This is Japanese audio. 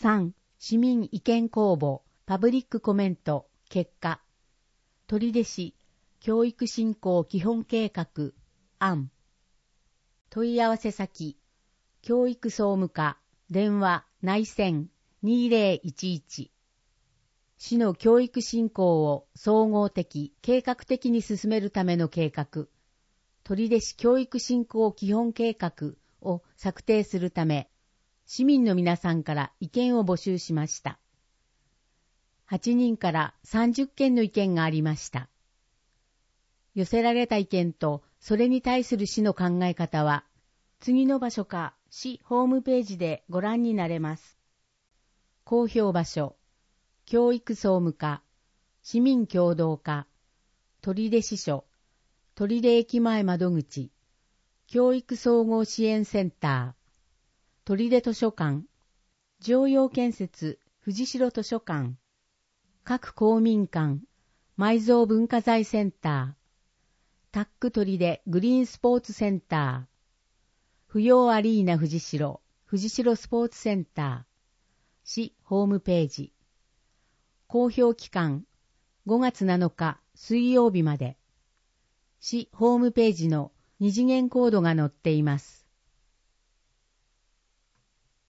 3. 市民意見公募、パブリックコメント、結果。取手市、教育振興基本計画、案。問い合わせ先、教育総務課、電話、内線、2011。市の教育振興を総合的、計画的に進めるための計画。取手市教育振興基本計画を策定するため、市民の皆さんから意見を募集しました。8人から30件の意見がありました。寄せられた意見とそれに対する市の考え方は、次の場所か市ホームページでご覧になれます。公表場所、教育総務課、市民協働課、取手支所、取手駅前窓口、教育総合支援センター、取手図書館、常陽建設藤代図書館、各公民館、埋蔵文化財センター、タック取手グリーンスポーツセンター、不要アリーナ藤代スポーツセンター、市ホームページ。公表期間5月7日水曜日まで。市ホームページの二次元コードが載っています。